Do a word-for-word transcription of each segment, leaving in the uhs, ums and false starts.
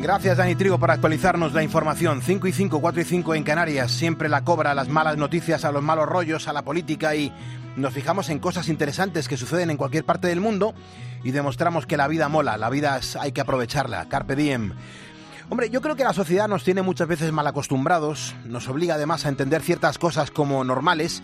Gracias, Dani Trigo, por actualizarnos la información. cinco y cinco, cuatro y cinco en Canarias. Siempre la cobra a las malas noticias, a los malos rollos, a la política, y nos fijamos en cosas interesantes que suceden en cualquier parte del mundo y demostramos que la vida mola, la vida es, hay que aprovecharla. Carpe diem. Hombre, yo creo que la sociedad nos tiene muchas veces mal acostumbrados, nos obliga además a entender ciertas cosas como normales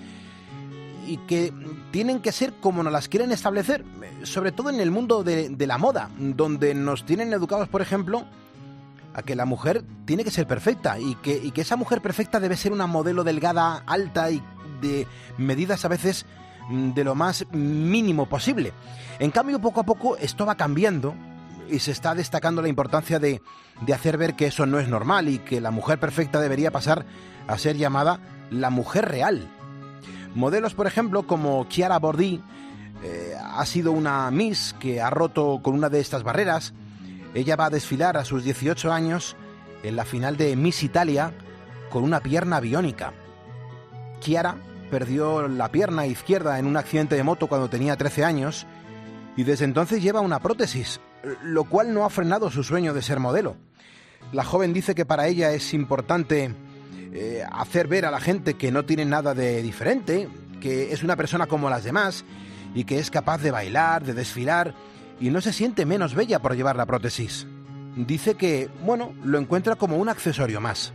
y que tienen que ser como nos las quieren establecer, sobre todo en el mundo de, de la moda, donde nos tienen educados, por ejemplo, a que la mujer tiene que ser perfecta y que, y que esa mujer perfecta debe ser una modelo delgada, alta y de medidas a veces de lo más mínimo posible. En cambio, poco a poco esto va cambiando y se está destacando la importancia de, de hacer ver que eso no es normal y que la mujer perfecta debería pasar a ser llamada la mujer real. Modelos, por ejemplo, como Chiara Bordi, eh, ha sido una Miss que ha roto con una de estas barreras. Ella va a desfilar a sus dieciocho años en la final de Miss Italia con una pierna biónica. Chiara perdió la pierna izquierda en un accidente de moto cuando tenía trece años y desde entonces lleva una prótesis, lo cual no ha frenado su sueño de ser modelo. La joven dice que para ella es importante eh, hacer ver a la gente que no tiene nada de diferente, que es una persona como las demás y que es capaz de bailar, de desfilar, y no se siente menos bella por llevar la prótesis. Dice que, bueno, lo encuentra como un accesorio más.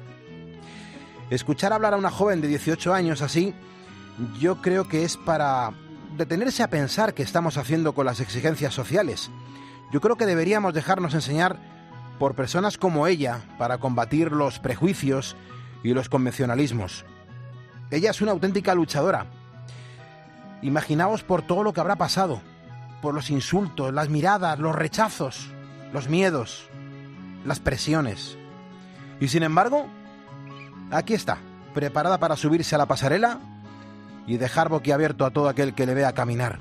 Escuchar hablar a una joven de dieciocho años así, yo creo que es para detenerse a pensar qué estamos haciendo con las exigencias sociales. Yo creo que deberíamos dejarnos enseñar por personas como ella para combatir los prejuicios y los convencionalismos. Ella es una auténtica luchadora. Imaginaos por todo lo que habrá pasado, por los insultos, las miradas, los rechazos, los miedos, las presiones. Y sin embargo, aquí está, preparada para subirse a la pasarela y dejar boquiabierto a todo aquel que le vea caminar.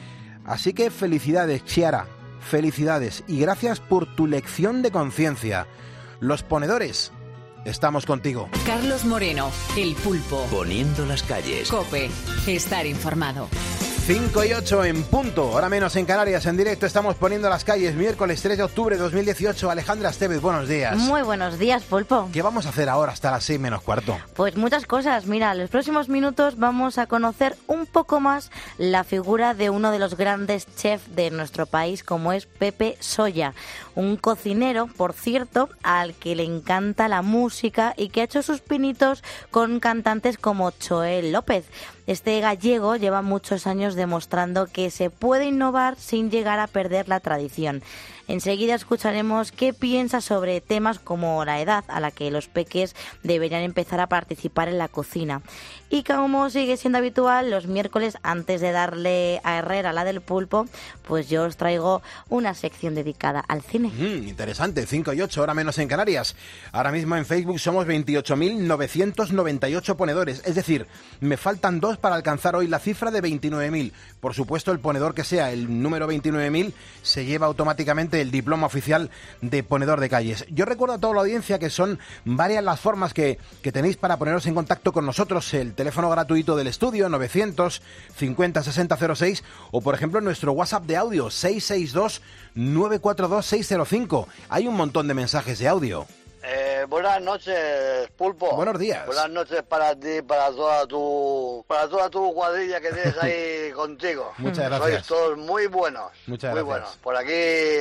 Así que felicidades, Chiara, felicidades y gracias por tu lección de conciencia. Los ponedores, estamos contigo. Carlos Moreno, El Pulpo. Poniendo las calles. COPE, estar informado. cinco y ocho en punto, ahora menos en Canarias, en directo estamos poniendo las calles, miércoles tres de octubre de dos mil dieciocho. Alejandra Estevez, buenos días. Muy buenos días, Pulpo. ¿Qué vamos a hacer ahora hasta las seis menos cuarto? Pues muchas cosas. Mira, en los próximos minutos vamos a conocer un poco más la figura de uno de los grandes chefs de nuestro país, como es Pepe Solla. Un cocinero, por cierto, al que le encanta la música y que ha hecho sus pinitos con cantantes como Choel López. Este gallego lleva muchos años demostrando que se puede innovar sin llegar a perder la tradición. Enseguida escucharemos qué piensa sobre temas como la edad a la que los peques deberían empezar a participar en la cocina. Y como sigue siendo habitual, los miércoles, antes de darle a Herrera la del Pulpo, pues yo os traigo una sección dedicada al cine. Mm, interesante, cinco y ocho, ahora menos en Canarias. Ahora mismo en Facebook somos veintiocho mil novecientos noventa y ocho ponedores, es decir, me faltan dos para alcanzar hoy la cifra de veintinueve mil. Por supuesto, el ponedor que sea el número veintinueve mil se lleva automáticamente el diploma oficial de ponedor de calles. Yo recuerdo a toda la audiencia que son varias las formas que, que tenéis para poneros en contacto con nosotros. El teléfono gratuito del estudio novecientos cincuenta sesenta cero seis o por ejemplo nuestro WhatsApp de audio seis seis dos nueve cuatro dos seis cero cinco. Hay un montón de mensajes de audio. Eh, buenas noches, Pulpo. Buenos días. Buenas noches para ti, para toda tu, para toda tu cuadrilla que tienes ahí contigo. Muchas gracias. Sois todos muy buenos. Muchas muy gracias. buenos. Por aquí,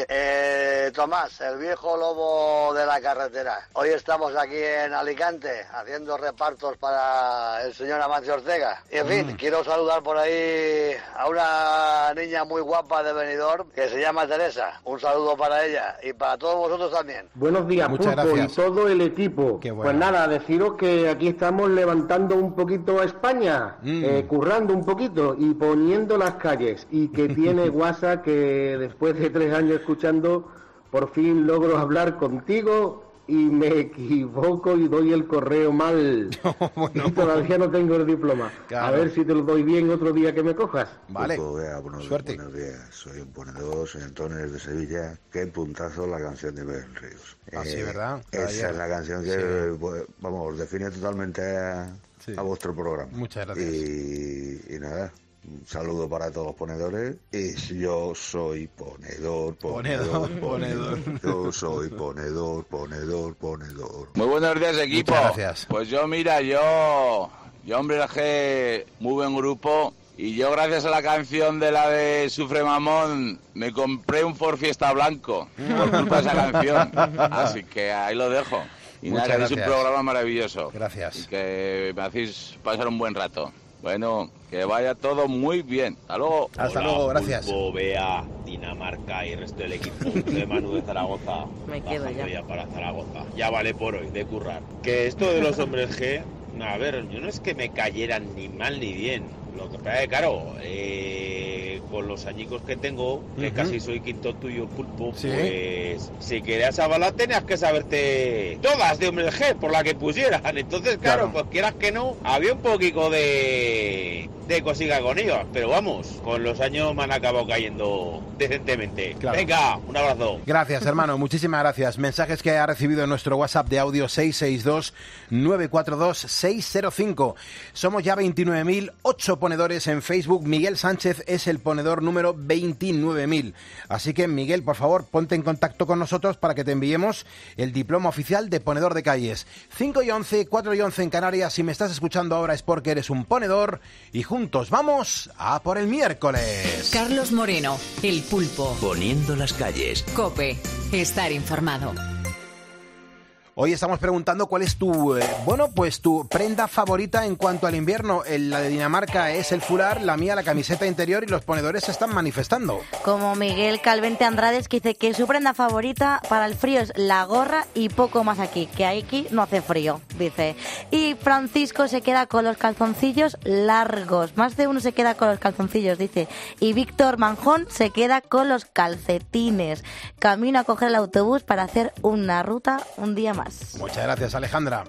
eh, Tomás, el viejo lobo de la carretera. Hoy estamos aquí en Alicante haciendo repartos para el señor Amancio Ortega. Y en fin, Mm. quiero saludar por ahí a una niña muy guapa de Benidorm que se llama Teresa. Un saludo para ella y para todos vosotros también. Buenos días, Muchas Pulpo, gracias. y todo el equipo. Qué bueno. Pues nada, deciros que aquí estamos levantando un poquito a España, Mm. eh, currando un poquito y poniendo las calles. Y que tiene guasa que después de tres años escuchando, por fin logro hablar contigo y me equivoco y doy el correo mal. Bueno. Y todavía no tengo el diploma. Claro. A ver si te lo doy bien otro día que me cojas. Vale, Pulpo, vea, buenos, suerte. buenos días, soy un ponedor, soy Antonio desde Sevilla. Qué puntazo la canción de Miguel Ríos. Ah, sí, ¿verdad? Esa Ayer. es la canción que, Sí. pues, vamos, define totalmente a, Sí. a vuestro programa. Muchas gracias. Y, y nada, Un saludo para todos los ponedores. Y yo soy ponedor, ponedor, Ponedor, ponedor. ponedor. Yo soy ponedor, ponedor, ponedor. Muy buenos días, equipo. Muchas gracias. Pues yo, mira, yo... Yo, hombre, G, muy buen grupo. Y yo, gracias a la canción de la de Sufre Mamón, me compré un Ford Fiesta blanco por culpa de esa canción. Así que ahí lo dejo. Y Muchas nada, que es un gracias. programa maravilloso. Gracias. Y que me hacéis pasar un buen rato. Bueno, que vaya todo muy bien. Hasta luego. Hasta Hola, luego, gracias. Pulpo, Bea, Dinamarca y el resto del equipo. Soy Manu de Zaragoza. Me quedo Bajando ya. para Zaragoza. Ya vale por hoy, de currar. Que esto de los hombres G, a ver, yo no es que me cayeran ni mal ni bien. Lo que pasa es que, claro, eh, con los añicos que tengo, que Ujú. casi soy quinto tuyo, Pulpo, Sí. pues si querías avalar tenías que saberte todas de hombres G, por la que pusieran. Entonces, claro, Claro. pues quieras que no, había un poquito de, de cosiga con ellos, pero vamos, con los años me han acabado cayendo decentemente. Claro. Venga, un abrazo. Gracias, hermano, muchísimas gracias. Mensajes que ha recibido en nuestro WhatsApp de audio seis seis dos, nueve cuatro dos, seis cero cinco. Somos ya veintinueve mil, ocho ponedores en Facebook. Miguel Sánchez es el ponedor número veintinueve mil. Así que, Miguel, por favor, ponte en contacto con nosotros para que te enviemos el diploma oficial de ponedor de calles. cinco y once, cuatro y once en Canarias. Si me estás escuchando ahora es porque eres un ponedor. Y juntos vamos a por el miércoles. Carlos Moreno, el pulpo. Poniendo las calles. COPE. Estar informado. Hoy estamos preguntando cuál es tu, eh, bueno, pues tu prenda favorita en cuanto al invierno. El- la de Dinamarca es el fular, la mía la camiseta interior y los ponedores se están manifestando. Como Miguel Calvente Andrades, que dice que su prenda favorita para el frío es la gorra y poco más aquí, que aquí no hace frío, dice. Y Francisco se queda con los calzoncillos largos, más de uno se queda con los calzoncillos, dice. Y Víctor Manjón se queda con los calcetines. Camino a coger el autobús para hacer una ruta un día más. Muchas gracias, Alejandra.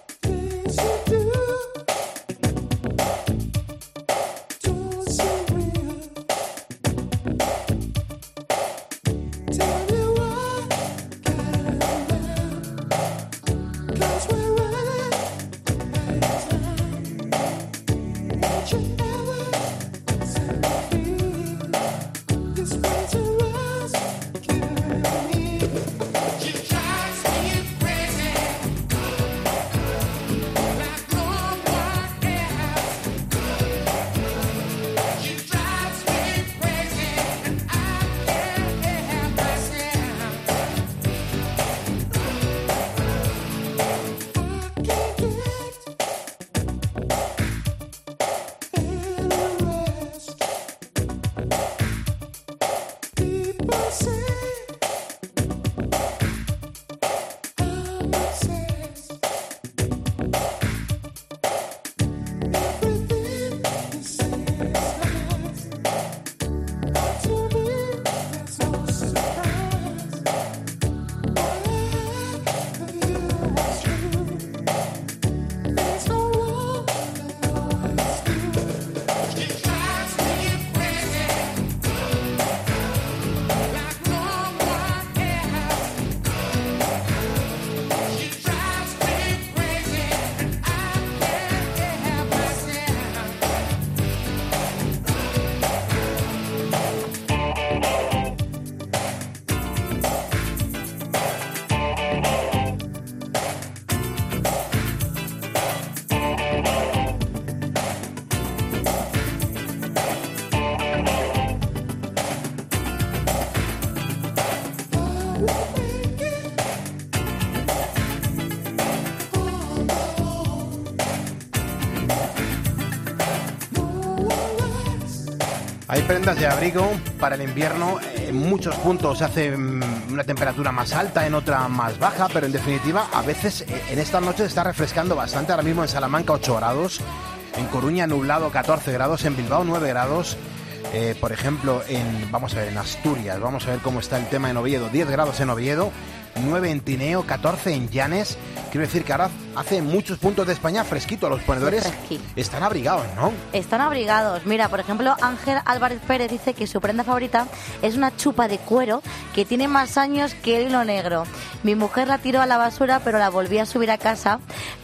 Hay prendas de abrigo para el invierno. En muchos puntos hace mm, una temperatura más alta, en otra más baja, pero en definitiva a veces eh, en esta noche está refrescando bastante. Ahora mismo en Salamanca ocho grados, en Coruña nublado catorce grados, en Bilbao nueve grados. Eh, por ejemplo, en vamos a ver en Asturias, vamos a ver cómo está el tema en Oviedo, diez grados en Oviedo, nueve en Tineo, catorce en Llanes. Quiero decir que ahora hace muchos puntos de España fresquito. Los ponedores Fresquito. están abrigados, ¿no? Están abrigados. Mira, por ejemplo, Ángel Álvarez Pérez dice que su prenda favorita es una chupa de cuero que tiene más años que el hilo negro. Mi mujer la tiró a la basura, pero la volví a subir a casa,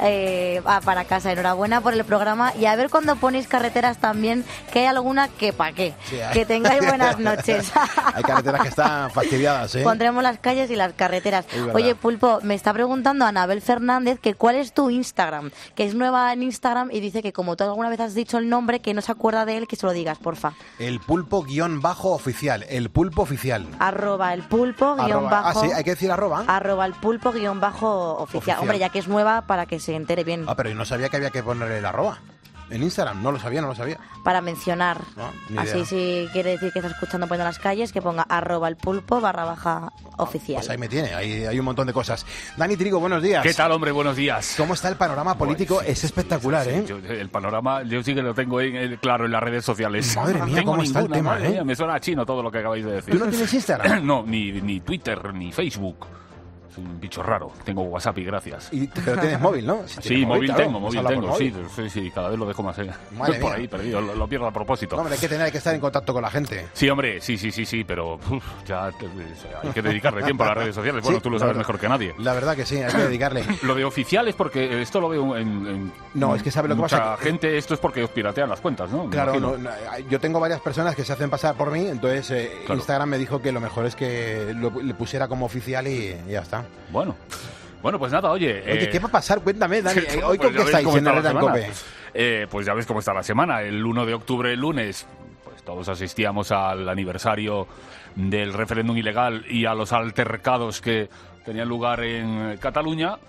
eh, para casa. Enhorabuena por el programa y a ver cuando ponéis carreteras también, que hay alguna que pa' qué. Sí, hay... Que tengáis buenas noches. Hay carreteras que están fastidiadas, ¿eh? Pondremos las calles y las carreteras. Oye, Pulpo, me está preguntando Anabel Fernández que cuál es tu Instagram, que es nueva en Instagram y dice que como tú alguna vez has dicho el nombre, que no se acuerda de él, que se lo digas, porfa. El pulpo guión bajo oficial, el pulpo oficial. Arroba el pulpo guión bajo... Ah, sí, hay que decir arroba. Arroba el pulpo guión bajo oficial. oficial. Hombre, ya que es nueva, para que se entere bien. Ah, pero yo no sabía que había que ponerle el arroba. En Instagram, no lo sabía, no lo sabía. Para mencionar. No, ni Así idea. Si quiere decir que está escuchando poniendo las calles, que ponga arroba el pulpo barra baja oficial. Pues ahí me tiene, hay, hay un montón de cosas. Dani Trigo, buenos días. ¿Qué tal, hombre? Buenos días. ¿Cómo está el panorama político? Pues, sí, es espectacular, sí, sí, ¿eh? Yo, el panorama, yo sí que lo tengo en, en, claro en las redes sociales. Madre mía, tengo cómo está el ninguna, tema, madre ¿eh? mía, me suena a chino todo lo que acabáis de decir. ¿Tú no tienes Instagram? No, ni, ni Twitter, ni Facebook. Soy un bicho raro. Tengo WhatsApp y gracias. Y, pero tienes móvil, ¿no? Si sí, móvil claro, tengo, móvil habla por tengo. móvil. Sí, sí, sí, cada vez lo dejo más eh, Madre por mía. ahí perdido, lo, lo pierdo a propósito. No, hombre, hay que tener, hay que estar en contacto con la gente. Sí, hombre, sí, sí, sí, sí, pero uf, ya te- hay que dedicarle tiempo a las redes sociales. Bueno, Sí, tú lo la sabes verdad. mejor que nadie. La verdad que sí, hay que dedicarle. Lo de oficial es porque esto lo veo en, en No, es que sabe lo que mucha pasa, que- gente, esto es porque os piratean las cuentas, ¿no? Me Claro, imagino. no, no, yo tengo varias personas que se hacen pasar por mí, entonces eh, Claro. Instagram me dijo que lo mejor es que lo, le pusiera como oficial y, y ya está. Bueno, bueno, pues nada, oye. Oye, eh, ¿qué va a pasar? Cuéntame, Dani. pues ¿Hoy con ya qué ves estáis cómo en está la Herrera en semana. Cope? Eh, pues ya ves cómo está la semana. El uno de octubre, el lunes, pues todos asistíamos al aniversario del referéndum ilegal y a los altercados que tenían lugar en Cataluña,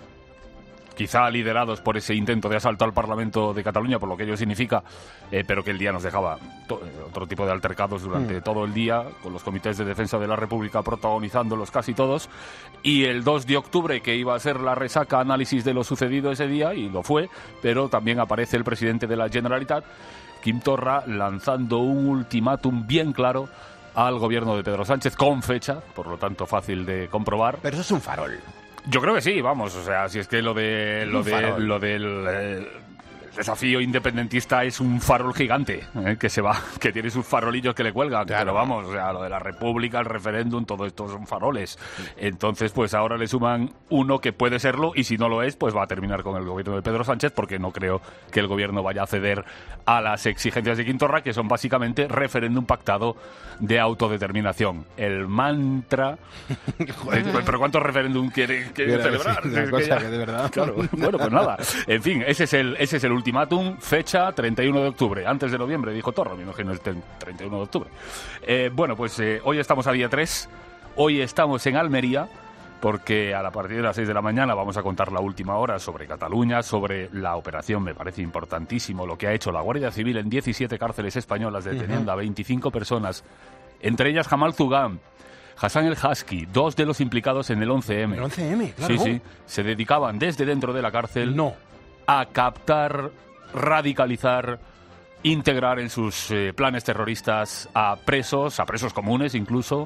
quizá liderados por ese intento de asalto al Parlamento de Cataluña, por lo que ello significa, eh, pero que el día nos dejaba to- otro tipo de altercados durante Mm. todo el día, con los comités de defensa de la República protagonizándolos casi todos, y el dos de octubre, que iba a ser la resaca análisis de lo sucedido ese día, y lo fue, pero también aparece el presidente de la Generalitat, Quim Torra, lanzando un ultimátum bien claro al gobierno de Pedro Sánchez, con fecha, por lo tanto fácil de comprobar. Pero eso es un farol. Yo creo que sí, vamos, o sea, si es que lo de lo Un de farol. lo del eh, desafío independentista es un farol gigante, eh, que se va, que tiene sus farolillos que le cuelgan, Claro. pero vamos, o sea, lo de la República, el referéndum, todo esto son faroles. Entonces, pues ahora le suman uno que puede serlo y si no lo es, pues va a terminar con el gobierno de Pedro Sánchez, porque no creo que el gobierno vaya a ceder a las exigencias de Quim Torra, que son básicamente referéndum pactado de autodeterminación. El mantra. Joder, pero ¿cuántos referéndum quiere, quiere Quiero celebrar? decir, una Es cosa ya- que de verdad. Claro, bueno, pues nada. En fin, ese es el, ese es el ultimátum, fecha treinta y uno de octubre. Antes de noviembre, dijo Torra, me imagino el treinta y uno de octubre. Eh, bueno, pues eh, hoy estamos a día tres, hoy estamos en Almería, porque a la partir de las seis de la mañana vamos a contar la última hora sobre Cataluña, sobre la operación, me parece importantísimo, lo que ha hecho la Guardia Civil en diecisiete cárceles españolas, deteniendo a veinticinco personas, entre ellas Jamal Zugán, Hassan el Husky, dos de los implicados en el once eme. El once eme, claro. Sí, sí. Se dedicaban desde dentro de la cárcel No. a captar, radicalizar, integrar en sus eh, planes terroristas a presos, a presos comunes incluso.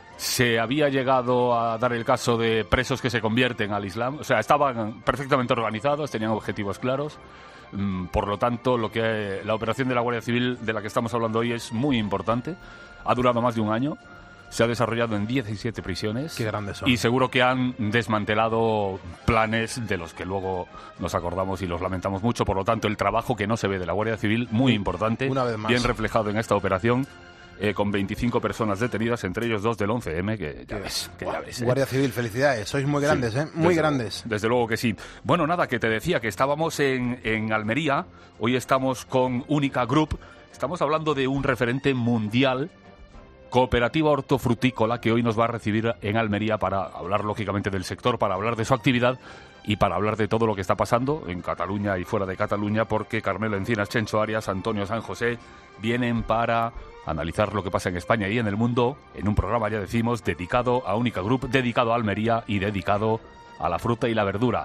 Se había llegado a dar el caso de presos que se convierten al Islam. O sea, estaban perfectamente organizados, tenían objetivos claros. Mm, Por lo tanto, lo que la operación de la Guardia Civil de la que estamos hablando hoy es muy importante. Ha durado más de un año. Se ha desarrollado en diecisiete prisiones. Qué grandes son. Y seguro que han desmantelado planes de los que luego nos acordamos y los lamentamos mucho. Por lo tanto, el trabajo que no se ve de la Guardia Civil, muy importante, Una vez más. bien reflejado en esta operación, eh, con veinticinco personas detenidas, entre ellos dos del once eme, que ya ves, que ya ves. ¿eh? Guardia Civil, felicidades. Sois muy grandes, Sí, ¿eh? Muy desde grandes. luego, desde luego que sí. Bueno, nada, que te decía que estábamos en, en Almería, hoy estamos con Única Group, estamos hablando de un referente mundial, Cooperativa Hortofrutícola, que hoy nos va a recibir en Almería para hablar lógicamente del sector, para hablar de su actividad y para hablar de todo lo que está pasando en Cataluña y fuera de Cataluña, porque Carmelo Encinas, Chencho Arias, Antonio San José vienen para analizar lo que pasa en España y en el mundo en un programa, ya decimos, dedicado a Única Group, dedicado a Almería y dedicado a la fruta y la verdura.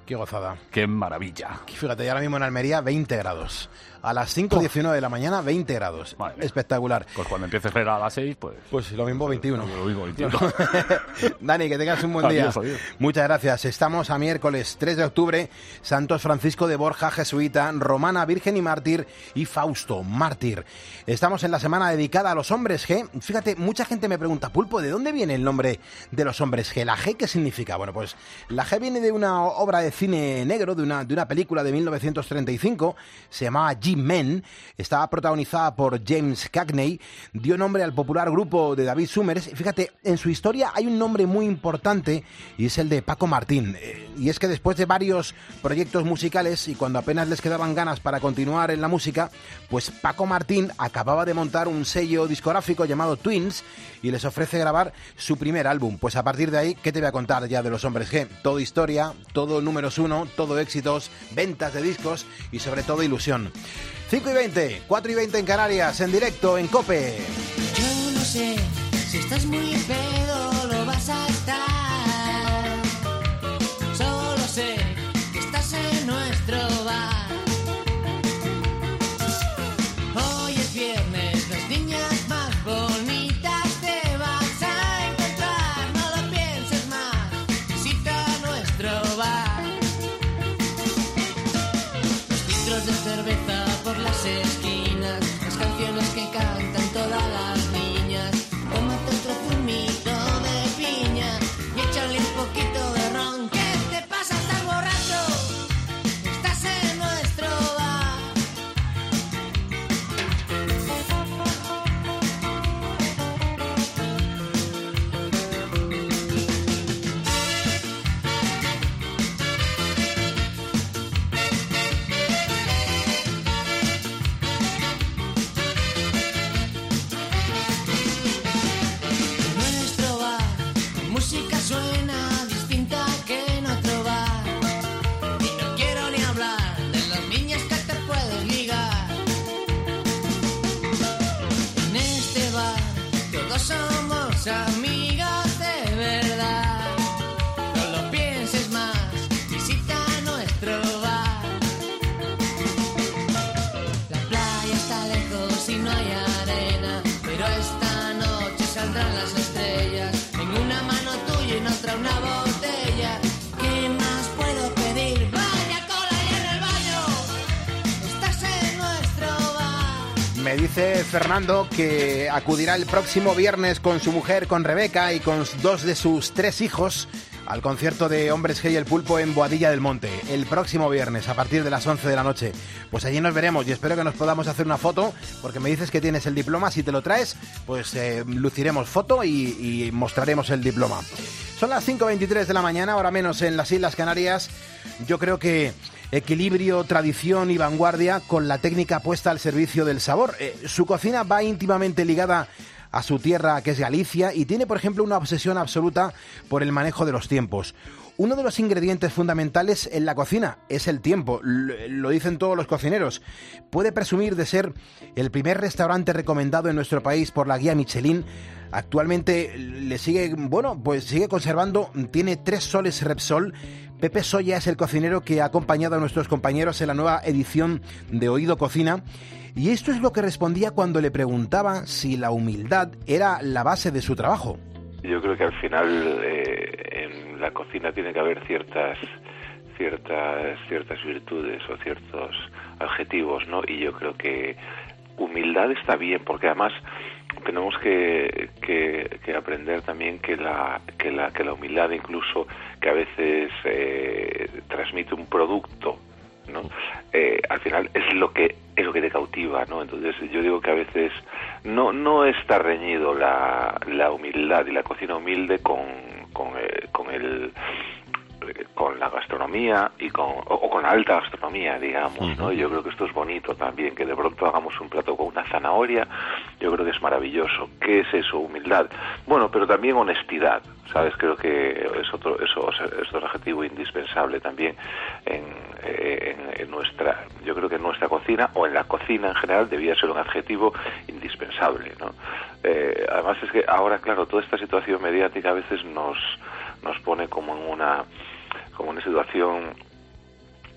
Qué gozada. Qué maravilla. Fíjate, ya ahora mismo en Almería, veinte grados. A las cinco diecinueve de la mañana, veinte grados. Espectacular. Pues cuando empieces a a las seis, pues... Pues lo mismo veintiuno. Lo mismo veintiuno. Dani, que tengas un buen adiós, día. Adiós. Muchas gracias. Estamos a miércoles tres de octubre. Santos Francisco de Borja, jesuita, Romana, virgen y mártir, y Fausto, mártir. Estamos en la semana dedicada a los hombres G. Fíjate, mucha gente me pregunta, Pulpo, ¿de dónde viene el nombre de los hombres G? ¿La G qué significa? Bueno, pues la G viene de una obra de cine negro, de una, de una película de mil novecientos treinta y cinco, se llamaba G-Men, estaba protagonizada por James Cagney, dio nombre al popular grupo de David Summers. Fíjate, en su historia hay un nombre muy importante y es el de Paco Martín. Eh, y es que después de varios proyectos musicales y cuando apenas les quedaban ganas para continuar en la música, pues Paco Martín acababa de montar un sello discográfico llamado Twins y les ofrece grabar su primer álbum. Pues a partir de ahí, ¿qué te voy a contar ya de los hombres G? Todo historia, todo números uno, todo éxitos, ventas de discos y sobre todo ilusión. cinco y veinte, cuatro y veinte en Canarias, en directo en COPE. Yo no sé si estás muy pedo, lo vas a estar. Solo sé que estás en nuestro bar. Hoy es viernes, las niñas más bonitas te vas a encontrar. No lo pienses más, visita nuestro bar. Los litros de cerveza por las esquinas, las canciones que cantan todas las niñas. Tómate otro zumito de piña y échale un poquito de ron. ¿Qué te pasa? ¿Estás borracho? Estás en nuestro bar. Música suena distinta que en otro bar. Y no quiero ni hablar de las niñas que te puedes ligar. En este bar todos somos amigos de verdad. No lo pienses más, visita nuestro bar. La playa está lejos y no hay arena, pero esta noche saldrán las estrellas. En una mano tuya y en otra una botella. ¿Qué más puedo pedir? Vaya cola y en el baño. Estás en nuestro bar. Me dice Fernando que acudirá el próximo viernes con su mujer, con Rebeca y con dos de sus tres hijos al concierto de Hombres G y el Pulpo en Boadilla del Monte, el próximo viernes a partir de las once de la noche. Pues allí nos veremos y espero que nos podamos hacer una foto, porque me dices que tienes el diploma. Si te lo traes, pues eh, luciremos foto y, y mostraremos el diploma. Son las cinco veintitrés de la mañana, ahora menos en las Islas Canarias. Yo creo que equilibrio, tradición y vanguardia con la técnica puesta al servicio del sabor. Eh, su cocina va íntimamente ligada a su tierra, que es Galicia, y tiene, por ejemplo, una obsesión absoluta por el manejo de los tiempos. Uno de los ingredientes fundamentales en la cocina es el tiempo, lo dicen todos los cocineros. Puede presumir de ser el primer restaurante recomendado en nuestro país por la guía Michelin. Actualmente le sigue, bueno, pues sigue conservando, tiene tres soles Repsol. Pepe Soya es el cocinero que ha acompañado a nuestros compañeros en la nueva edición de Oído Cocina. Y esto es lo que respondía cuando le preguntaba si la humildad era la base de su trabajo. Yo creo que al final eh, en la cocina tiene que haber ciertas ciertas ciertas virtudes o ciertos adjetivos, ¿no? Y yo creo que humildad está bien, porque además tenemos que, que, que aprender también que la que la que la humildad, incluso que a veces eh, transmite un producto, ¿no? Eh, al final es lo que es lo que te cautiva, ¿no? Entonces yo digo que a veces no no está reñido la, la humildad y la cocina humilde con con, eh, con el con la gastronomía y con o, o con alta gastronomía, digamos, ¿no? Yo creo que esto es bonito también, que de pronto hagamos un plato con una zanahoria. Yo creo que es maravilloso. ¿Qué es eso? Humildad. Bueno, pero también honestidad, ¿sabes? Creo que es otro eso es otro adjetivo indispensable también en, en, en nuestra, yo creo que en nuestra cocina o en la cocina en general debía ser un adjetivo indispensable, ¿no? Eh, además es que ahora, claro, toda esta situación mediática a veces nos nos pone como en una como una situación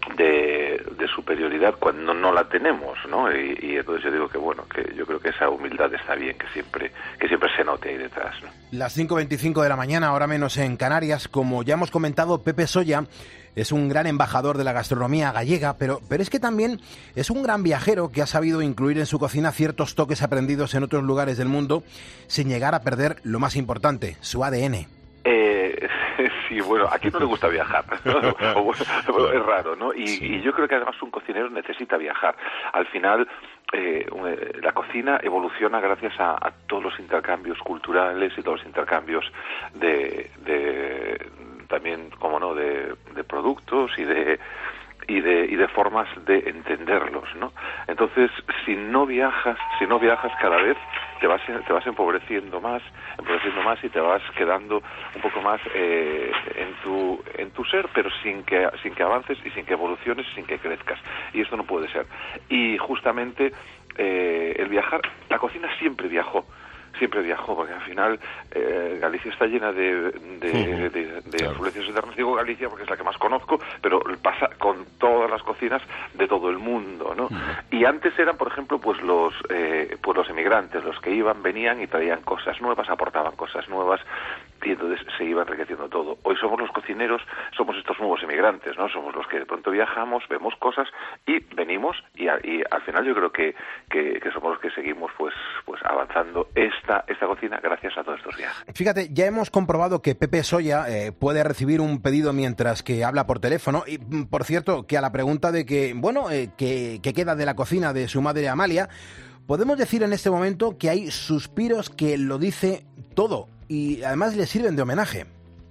de, de superioridad cuando no la tenemos, ¿no? Y, y entonces yo digo que bueno, que yo creo que esa humildad está bien, que siempre que siempre se note ahí detrás, ¿no? Las cinco veinticinco de la mañana, ahora menos en Canarias. Como ya hemos comentado, Pepe Soya es un gran embajador de la gastronomía gallega, pero, pero es que también es un gran viajero que ha sabido incluir en su cocina ciertos toques aprendidos en otros lugares del mundo sin llegar a perder lo más importante, su A D N. Eh, sí, bueno, a quién no le gusta viajar, ¿no? O, bueno, es raro, ¿no? Y, sí. y yo creo que además un cocinero necesita viajar. Al final, eh, la cocina evoluciona gracias a, a todos los intercambios culturales y todos los intercambios de, de también, como no, de, de productos y de y de y de formas de entenderlos, ¿no? Entonces, si no viajas, si no viajas cada vez te vas te vas empobreciendo más, empobreciendo más y te vas quedando un poco más eh, en tu en tu ser, pero sin que sin que avances y sin que evoluciones y sin que crezcas. Y esto no puede ser. Y justamente eh, el viajar, la cocina siempre viajó. Siempre viajó, porque al final eh, Galicia está llena de, de, uh-huh. de, de, de claro. influencias eternas. Digo Galicia porque es la que más conozco, pero pasa con todas las cocinas de todo el mundo, ¿no? Uh-huh. Y antes eran, por ejemplo, pues los eh, pues los emigrantes, los que iban, venían y traían cosas nuevas, aportaban cosas nuevas, y entonces se iba enriqueciendo todo. Hoy somos los cocineros, somos estos nuevos emigrantes, ¿no? Somos los que de pronto viajamos, vemos cosas y venimos, y, a, y al final yo creo que, que, que somos los que seguimos pues pues avanzando esta, esta cocina gracias a todos estos viajes. Fíjate, ya hemos comprobado que Pepe Soya eh, puede recibir un pedido mientras que habla por teléfono, y por cierto, que a la pregunta de que, bueno, eh, que, que queda de la cocina de su madre Amalia, podemos decir en este momento que hay suspiros que lo dice todo, y además le sirven de homenaje.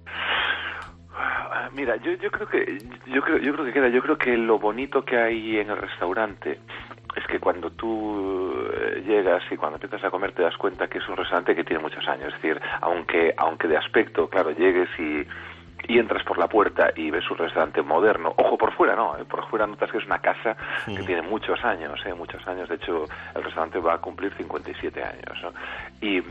Mira, yo, yo creo que yo creo yo creo que queda, yo creo que lo bonito que hay en el restaurante es que cuando tú llegas y cuando empiezas a comer te das cuenta que es un restaurante que tiene muchos años. Es decir, aunque aunque de aspecto, claro, llegues y y entras por la puerta y ves un restaurante moderno, ojo, por fuera no, ¿eh? Por fuera notas que es una casa sí. que tiene muchos años, ¿eh? muchos años. De hecho, el restaurante va a cumplir cincuenta y siete años, ¿no? Y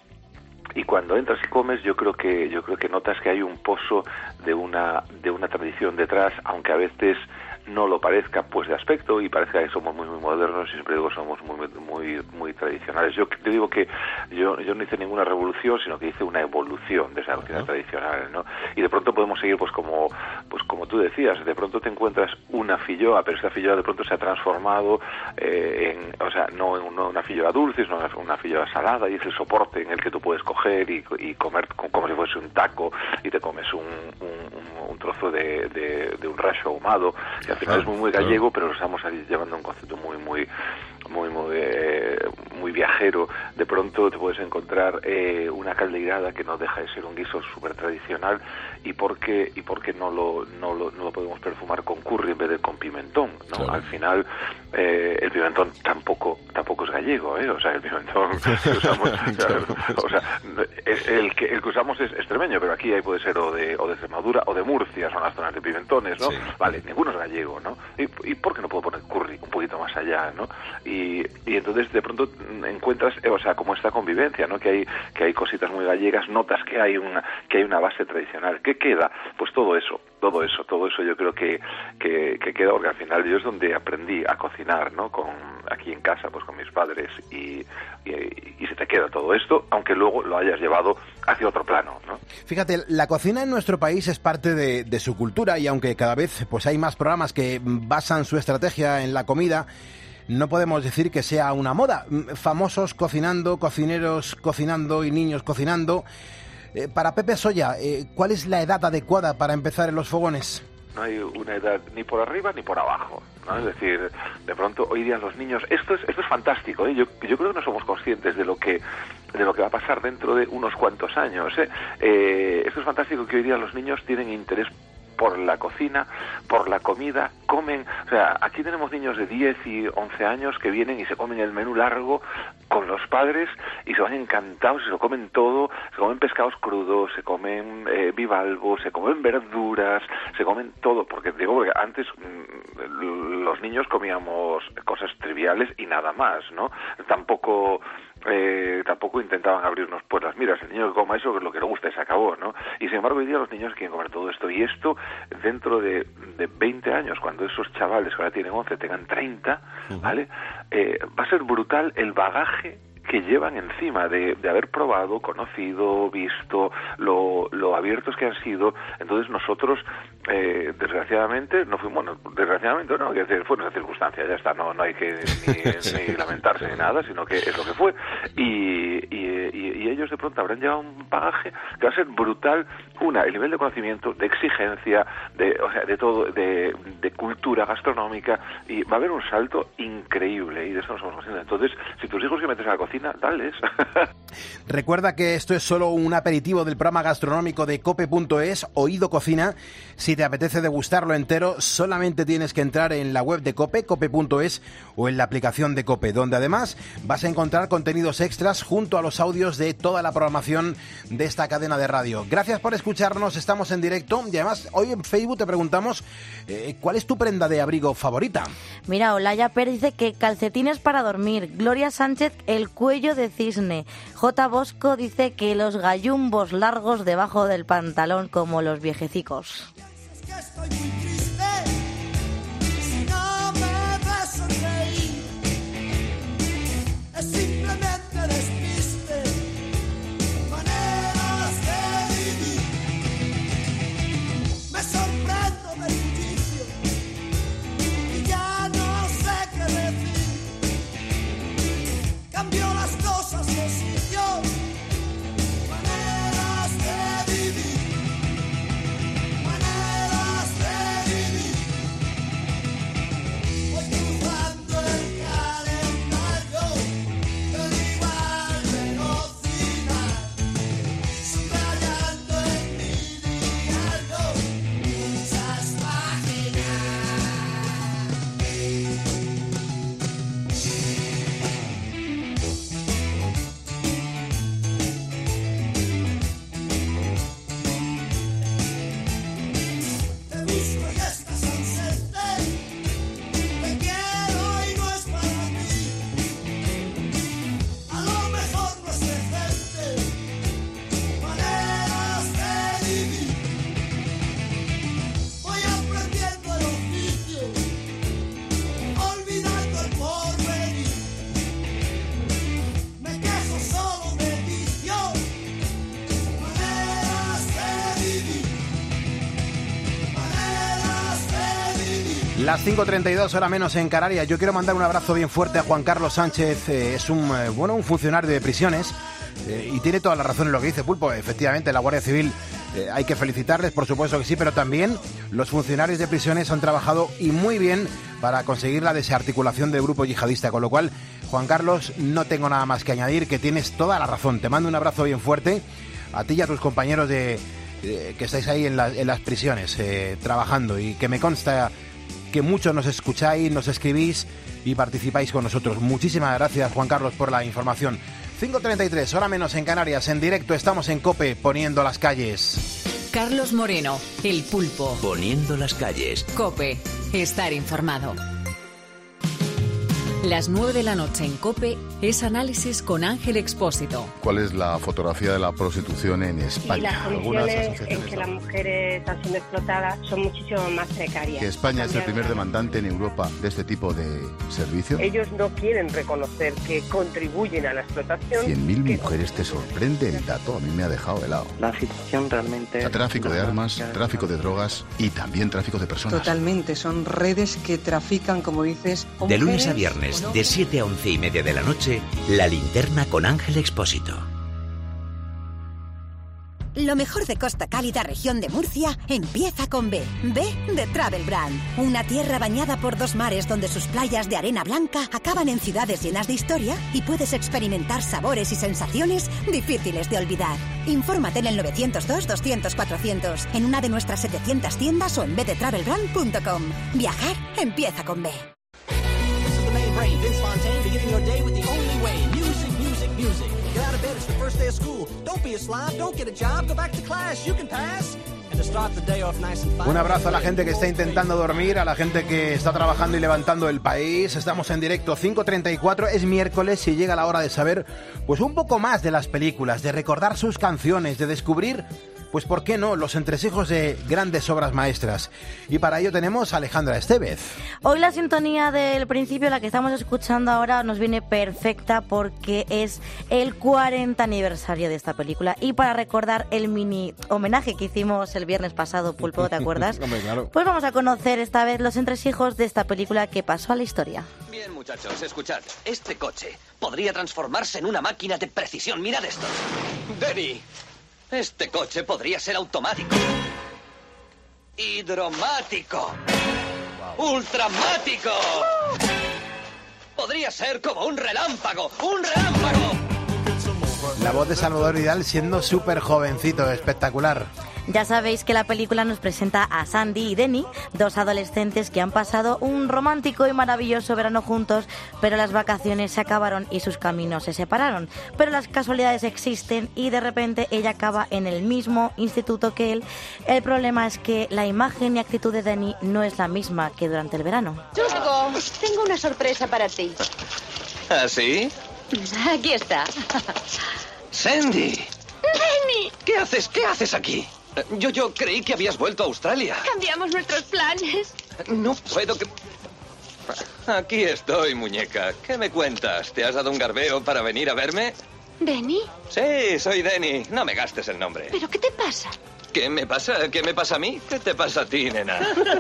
y cuando entras y comes, yo creo que yo creo que notas que hay un pozo de una de una tradición detrás, aunque a veces no lo parezca, pues de aspecto, y parezca que somos muy muy modernos, y siempre digo somos muy muy muy tradicionales. Yo te digo que yo yo no hice ninguna revolución, sino que hice una evolución de esa cocina uh-huh. tradicional, ¿no? Y de pronto podemos seguir, pues como pues como tú decías, de pronto te encuentras una filloa, pero esta filloa de pronto se ha transformado eh, en, o sea, no en una, una filloa dulce, sino una filloa salada, y es el soporte en el que tú puedes coger y, y comer como si fuese un taco, y te comes un, un, un trozo de, de, de un racho ahumado, que al final es muy muy gallego, pero lo estamos llevando a un concepto muy muy muy muy eh, muy viajero. De pronto te puedes encontrar eh, una caldeirada que no deja de ser un guiso súper tradicional, y por qué y por qué no lo no lo no lo podemos perfumar con curry en vez de con pimentón, ¿no? Claro. Al final eh, el pimentón tampoco tampoco es gallego, ¿eh? O sea, el pimentón que usamos, o sea, el que el que usamos es extremeño, pero aquí ahí puede ser o de o de Extremadura o de Murcia, son las zonas de pimentones, ¿no? Sí. Vale, ninguno es gallego, ¿no? ¿Y, y por qué no puedo poner curry un poquito más allá, ¿no? Y, y entonces de pronto encuentras, eh, o sea, como esta convivencia, ¿no? Que hay que hay cositas muy gallegas, notas que hay una que hay una base tradicional. ¿Qué queda? Pues todo eso, todo eso, todo eso yo creo que que, que queda, porque al final yo es donde aprendí a cocinar, ¿no? Con aquí en casa, pues con mis padres, y, y, y se te queda todo esto, aunque luego lo hayas llevado hacia otro plano, ¿no? Fíjate, la cocina en nuestro país es parte de, de su cultura, y aunque cada vez pues hay más programas que basan su estrategia en la comida, no podemos decir que sea una moda. Famosos cocinando, cocineros cocinando y niños cocinando. Eh, para Pepe Soya, eh, ¿cuál es la edad adecuada para empezar en los fogones? No hay una edad ni por arriba ni por abajo, ¿no? Es decir, de pronto hoy día los niños, esto es esto es fantástico, ¿eh? Yo yo creo que no somos conscientes de lo que de lo que va a pasar dentro de unos cuantos años, ¿eh? Eh, esto es fantástico, que hoy día los niños tienen interés por la cocina, por la comida, comen, o sea, aquí tenemos niños de diez y once años que vienen y se comen el menú largo con los padres y se van encantados y se lo comen todo, se comen pescados crudos, se comen eh, bivalvos, se comen verduras, se comen todo, porque digo, porque antes mmm, los niños comíamos cosas triviales y nada más, ¿no? Tampoco Eh, tampoco intentaban abrirnos puertas. Mira, el niño que coma eso es lo que le gusta y se acabó, ¿no? Y sin embargo hoy día los niños quieren comer todo esto, y esto dentro de, de veinte años, cuando cuando esos chavales que ahora tienen once tengan treinta, ¿vale? Eh, va a ser brutal el bagaje que llevan encima de, de haber probado, conocido, visto, lo, lo abiertos que han sido. Entonces nosotros, eh, desgraciadamente, no fuimos, bueno, desgraciadamente no, que fue una circunstancia, ya está, no, no hay que ni, ni lamentarse ni nada, sino que es lo que fue. Y, y, y, y ellos de pronto habrán llevado un bagaje que va a ser brutal, una, el nivel de conocimiento, de exigencia, de, o sea, de todo, de, de cultura gastronómica, y va a haber un salto increíble, y de eso nos estamos conscientes. Entonces, si tus hijos que metes a la cocina, dales. Recuerda que esto es solo un aperitivo del programa gastronómico de cope punto es, Oído Cocina. Si te apetece degustarlo entero, solamente tienes que entrar en la web de COPE, cope punto es, o en la aplicación de COPE, donde además vas a encontrar contenidos extras junto a los audios de toda la programación de esta cadena de radio. Gracias por escucharnos, estamos en directo y además hoy en Facebook te preguntamos eh, ¿cuál es tu prenda de abrigo favorita? Mira, Olaya Pérez dice que calcetines para dormir, Gloria Sánchez el cuello de cisne, J. Bosco dice que los gallumbos largos debajo del pantalón como los viejecicos. Estoy muy triste, si no me ves sonreír, es simplemente despiste, maneras de vivir. Me sorprendo del bullicio y ya no sé qué decir. Cambio las cosas de sitio, maneras de vivir. Las cinco treinta y dos, hora menos en Canarias. Yo quiero mandar un abrazo bien fuerte a Juan Carlos Sánchez. Eh, es un eh, bueno un funcionario de prisiones eh, y tiene toda la razón en lo que dice Pulpo. Efectivamente, la Guardia Civil eh, hay que felicitarles, por supuesto que sí, pero también los funcionarios de prisiones han trabajado y muy bien para conseguir la desarticulación del grupo yihadista. Con lo cual, Juan Carlos, no tengo nada más que añadir, que tienes toda la razón. Te mando un abrazo bien fuerte a ti y a tus compañeros de, de que estáis ahí en, la, en las prisiones eh, trabajando, y que me consta que muchos nos escucháis, nos escribís y participáis con nosotros. Muchísimas gracias, Juan Carlos, por la información. cinco treinta y tres, hora menos en Canarias. En directo estamos en COPE, poniendo las calles. Carlos Moreno, El Pulpo. Poniendo las calles. COPE, estar informado. Las nueve de la noche en COPE es análisis con Ángel Expósito. ¿Cuál es la fotografía de la prostitución en España? Y las condiciones en que las mujeres están siendo explotadas son muchísimo más precarias. ¿Que España es el primer demandante en Europa de este tipo de servicio? Ellos no quieren reconocer que contribuyen a la explotación. cien mil mujeres, ¿te sorprende el dato? A mí me ha dejado helado. La situación realmente... O sea, tráfico de armas, tráfico de drogas y también tráfico de personas. Totalmente, son redes que trafican, como dices... De lunes a viernes, de siete a once y media de la noche, La Linterna con Ángel Expósito. Lo mejor de Costa Cálida, región de Murcia, empieza con B. B de Travel Brand. Una tierra bañada por dos mares donde sus playas de arena blanca acaban en ciudades llenas de historia y puedes experimentar sabores y sensaciones difíciles de olvidar. Infórmate en el nueve cero dos, doscientos, cuatrocientos, en una de nuestras setecientas tiendas o en b de travel brand punto com. Viajar empieza con B. Brain, Vince Fontaine, beginning your day with the only way. Music, music, music. Get out of bed, it's the first day of school. Don't be a slob, don't get a job, go back to class, you can pass. And to start the day off nice and fine. Un abrazo a la gente que está intentando dormir, a la gente que está trabajando y levantando el país. Estamos en directo, cinco treinta y cuatro, es miércoles y llega la hora de saber pues un poco más de las películas, de recordar sus canciones, de descubrir pues ¿por qué no? Los entresijos de grandes obras maestras. Y para ello tenemos a Alejandra Estevez. Hoy la sintonía del principio, la que estamos escuchando ahora, nos viene perfecta porque es el cuarenta aniversario de esta película. Y para recordar el mini homenaje que hicimos el viernes pasado, Pulpo, ¿te acuerdas? Hombre, claro. Pues vamos a conocer esta vez los entresijos de esta película que pasó a la historia. Bien, muchachos, escuchad. Este coche podría transformarse en una máquina de precisión. Mirad esto. Denny, este coche podría ser automático. Hidromático. Wow. Ultramático. Podría ser como un relámpago. ¡Un relámpago! La voz de Salvador Vidal siendo súper jovencito, espectacular. Ya sabéis que la película nos presenta a Sandy y Denny, dos adolescentes que han pasado un romántico y maravilloso verano juntos, pero las vacaciones se acabaron y sus caminos se separaron. Pero las casualidades existen y de repente ella acaba en el mismo instituto que él. El problema es que la imagen y actitud de Denny no es la misma que durante el verano. Chusco, tengo una sorpresa para ti. ¿Ah, sí? Aquí está. Sandy. Denny. ¿Qué haces? ¿Qué haces aquí? Yo, yo creí que habías vuelto a Australia. Cambiamos nuestros planes. No puedo que... Aquí estoy, muñeca. ¿Qué me cuentas? ¿Te has dado un garbeo para venir a verme? ¿Denny? Sí, soy Denny. No me gastes el nombre. ¿Pero qué te pasa? ¿Qué me pasa? ¿Qué me pasa a mí? ¿Qué te pasa a ti, nena?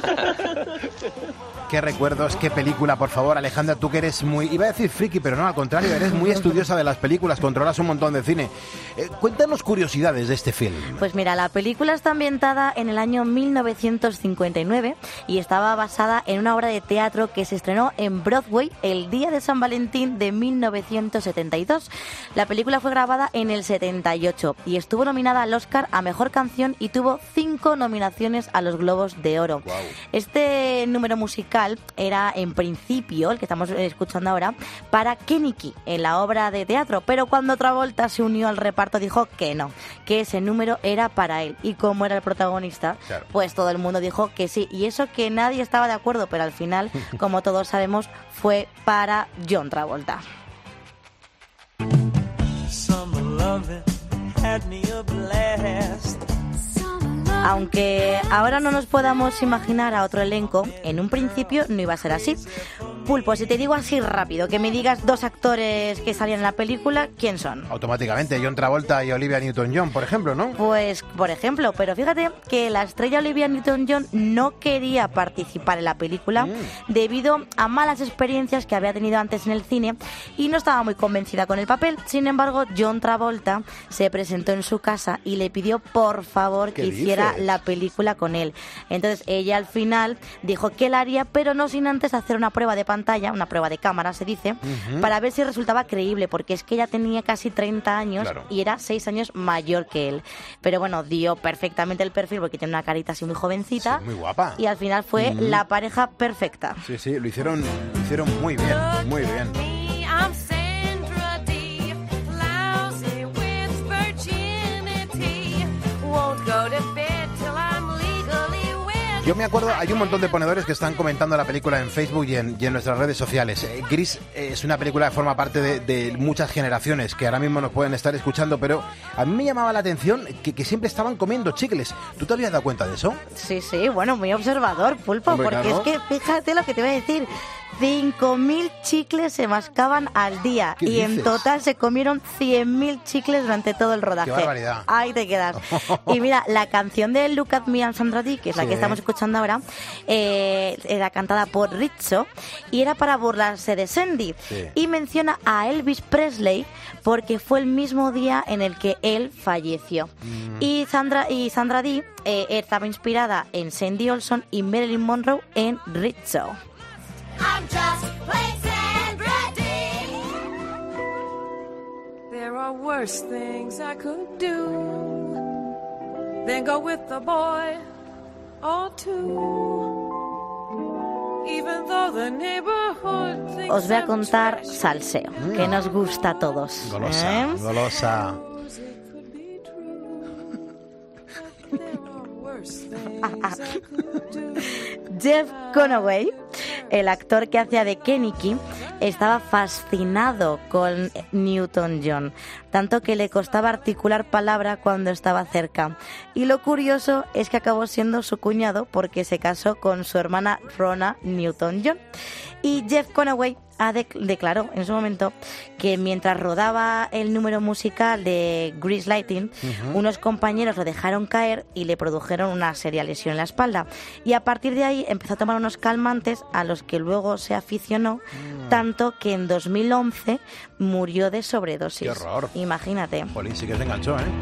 Qué recuerdos, qué película, por favor, Alejandra, tú que eres muy, iba a decir friki, pero no, al contrario, eres muy estudiosa de las películas, controlas un montón de cine. Eh, cuéntanos curiosidades de este film. Pues mira, la película está ambientada en el año mil novecientos cincuenta y nueve y estaba basada en una obra de teatro que se estrenó en Broadway el día de San Valentín de mil novecientos setenta y dos. La película fue grabada en el setenta y ocho y estuvo nominada al Oscar a Mejor Canción y tuvo cinco nominaciones a los Globos de Oro. Wow. Este número musical era en principio, el que estamos escuchando ahora, para Kenickie en la obra de teatro, pero cuando Travolta se unió al reparto dijo que no, que ese número era para él, y como era el protagonista, claro, pues todo el mundo dijo que sí, y eso que nadie estaba de acuerdo, pero al final, como todos sabemos, fue para John Travolta. Aunque ahora no nos podamos imaginar a otro elenco, en un principio no iba a ser así. Pulpo, si te digo así rápido, que me digas dos actores que salían en la película, ¿quién son? Automáticamente, John Travolta y Olivia Newton-John, por ejemplo, ¿no? Pues, por ejemplo, pero fíjate que la estrella Olivia Newton-John no quería participar en la película mm. debido a malas experiencias que había tenido antes en el cine y no estaba muy convencida con el papel. Sin embargo, John Travolta se presentó en su casa y le pidió por favor que hiciera dices? la película con él. Entonces ella al final dijo que la haría, pero no sin antes hacer una prueba de pantalla, una prueba de cámara se dice, uh-huh. para ver si resultaba creíble, porque es que ella tenía casi treinta años claro. y era seis años mayor que él. Pero bueno, dio perfectamente el perfil porque tiene una carita así muy jovencita. Sí, muy guapa. Y al final fue uh-huh. la pareja perfecta. Sí, sí, lo hicieron, lo hicieron muy bien, muy bien. Yo me acuerdo, hay un montón de ponedores que están comentando la película en Facebook y en, y en nuestras redes sociales. Eh, Gris eh, es una película que forma parte de, de muchas generaciones que ahora mismo nos pueden estar escuchando, pero a mí me llamaba la atención que, que siempre estaban comiendo chicles. ¿Tú te habías dado cuenta de eso? Sí, sí, bueno, muy observador, Pulpo, Hombre, porque claro. es que fíjate lo que te voy a decir. cinco mil chicles se mascaban al día y dices? en total se comieron cien mil chicles durante todo el rodaje. ¡Qué barbaridad! Ahí te quedas. Y mira, la canción de Look at Me and Sandra Dee, que es sí. la que estamos escuchando ahora, eh, era cantada por Rizzo y era para burlarse de Sandy. Sí. Y menciona a Elvis Presley porque fue el mismo día en el que él falleció. Mm. Y Sandra, y Sandra Dee eh, estaba inspirada en Sandy Olson y Marilyn Monroe en Rizzo. I'm just plain Sandra Dee. There are worse things I could do than go with a boy or two. Even though the neighborhood thinks Os voy a contar salseo, mm. que nos gusta a todos. Golosa, ¿eh? golosa. Jeff Conaway, el actor que hacía de Kenickie, estaba fascinado con Newton-John, tanto que le costaba articular palabra cuando estaba cerca. Y lo curioso es que acabó siendo su cuñado porque se casó con su hermana Rona Newton-John. Y Jeff Conaway ha de- declaró en su momento que mientras rodaba el número musical de Grease Lightning, Ujú. unos compañeros lo dejaron caer y le produjeron una seria lesión en la espalda. Y a partir de ahí empezó a tomar unos calmantes a los que luego se aficionó, tanto que en dos mil once murió de sobredosis. ¡Qué horror! Imagínate. Jolín, sí que se enganchó, ¿eh?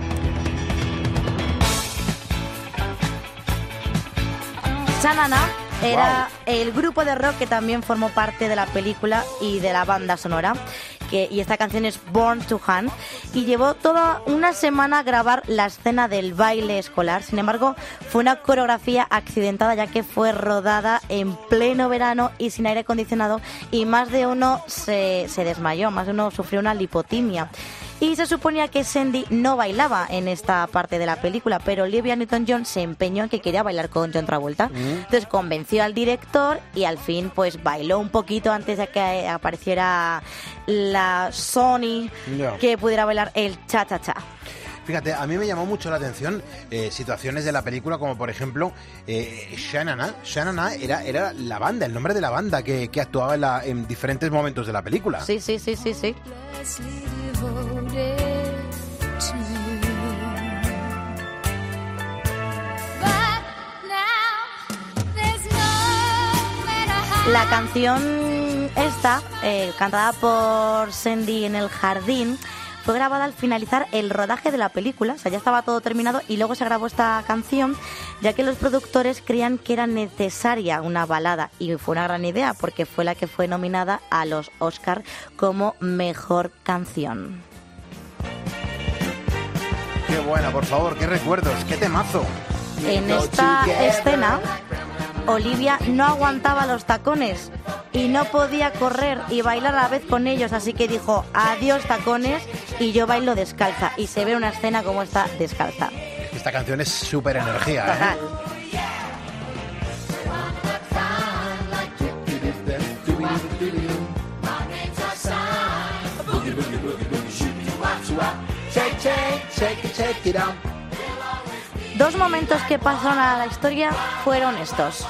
Sha-Na-Na era el grupo de rock que también formó parte de la película y de la banda sonora. Que, y esta canción es Born to Hunt, y llevó toda una semana a grabar la escena del baile escolar. Sin embargo, fue una coreografía accidentada, ya que fue rodada en pleno verano y sin aire acondicionado, y más de uno se, se desmayó, más de uno sufrió una lipotimia. Y se suponía que Sandy no bailaba en esta parte de la película, pero Olivia Newton-John se empeñó en que quería bailar con John Travolta. Entonces convenció al director y al fin pues bailó un poquito antes de que apareciera la Sony, Ya. que pudiera bailar el cha-cha-cha. Fíjate, a mí me llamó mucho la atención eh, situaciones de la película, como por ejemplo eh, Sha-Na-Na. Sha-Na-Na era, era la banda, el nombre de la banda que, que actuaba en, la- en diferentes momentos de la película. Sí, sí, sí, sí, sí. La canción esta, eh, cantada por Sandy en el jardín, fue grabada al finalizar el rodaje de la película. O sea, ya estaba todo terminado y luego se grabó esta canción, ya que los productores creían que era necesaria una balada. Y fue una gran idea porque fue la que fue nominada a los Oscar como Mejor Canción. Qué buena, por favor, qué recuerdos, qué temazo. En esta escena, Olivia no aguantaba los tacones y no podía correr y bailar a la vez con ellos, así que dijo adiós tacones y yo bailo descalza, y se ve una escena como esta descalza. Esta canción es súper energía, ¿eh? Total. Dos momentos que pasaron a la historia fueron estos.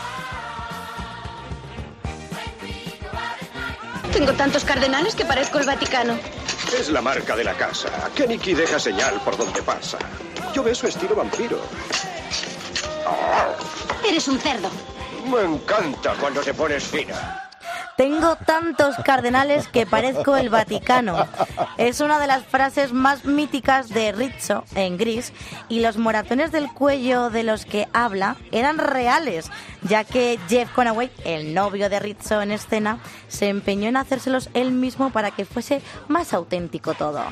Tengo tantos cardenales que parezco el Vaticano. Es la marca de la casa. Keniki deja señal por donde pasa. Yo veo su estilo vampiro. Eres un cerdo. Me encanta cuando te pones fina. Tengo tantos cardenales que parezco el Vaticano. Es una de las frases más míticas de Rizzo en Grease, y los moratones del cuello de los que habla eran reales, ya que Jeff Conaway, el novio de Rizzo en escena, se empeñó en hacérselos él mismo para que fuese más auténtico todo.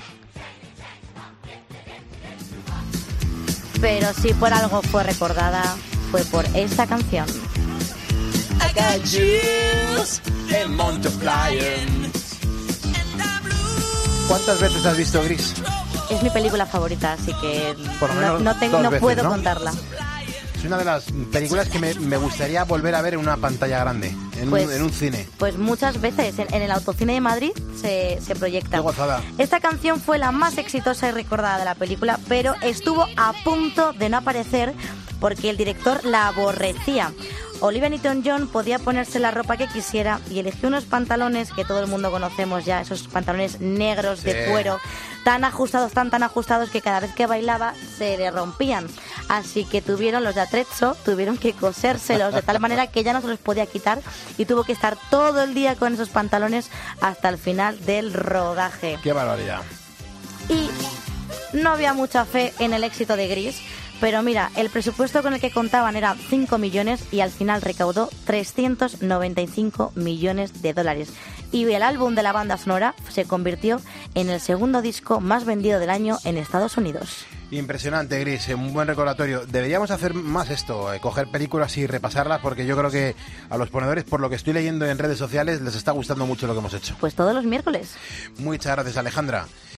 Pero si por algo fue recordada, fue por esta canción. I got juice and multiplying. ¿Cuántas veces has visto Gris? Es mi película favorita, así que Por lo no, menos no, tengo, dos no veces, puedo ¿no? contarla. Es una de las películas que me, me gustaría volver a ver en una pantalla grande, en, Pues- un, en un cine. Pues muchas veces en, en el Autocine de Madrid se, se proyecta. Qué gozada. Esta canción fue la más exitosa y recordada de la película, pero estuvo a punto de no aparecer porque el director la aborrecía. Olivia Newton-John podía ponerse la ropa que quisiera y eligió unos pantalones que todo el mundo conocemos ya, esos pantalones negros de Sí. cuero, tan ajustados, tan tan ajustados que cada vez que bailaba se le rompían. Así que tuvieron los de Atrezzo, tuvieron que cosérselos de tal manera que ya no se los podía quitar y tuvo que estar todo el día con esos pantalones hasta el final del rodaje. Qué barbaridad. Y no había mucha fe en el éxito de Grease, pero mira, el presupuesto con el que contaban era cinco millones y al final recaudó trescientos noventa y cinco millones de dólares. Y el álbum de la banda sonora se convirtió en el segundo disco más vendido del año en Estados Unidos. Impresionante, Gris, un buen recordatorio. Deberíamos hacer más esto, eh, coger películas y repasarlas, porque yo creo que a los ponedores, por lo que estoy leyendo en redes sociales, les está gustando mucho lo que hemos hecho. Pues todos los miércoles. Muchas gracias, Alejandra.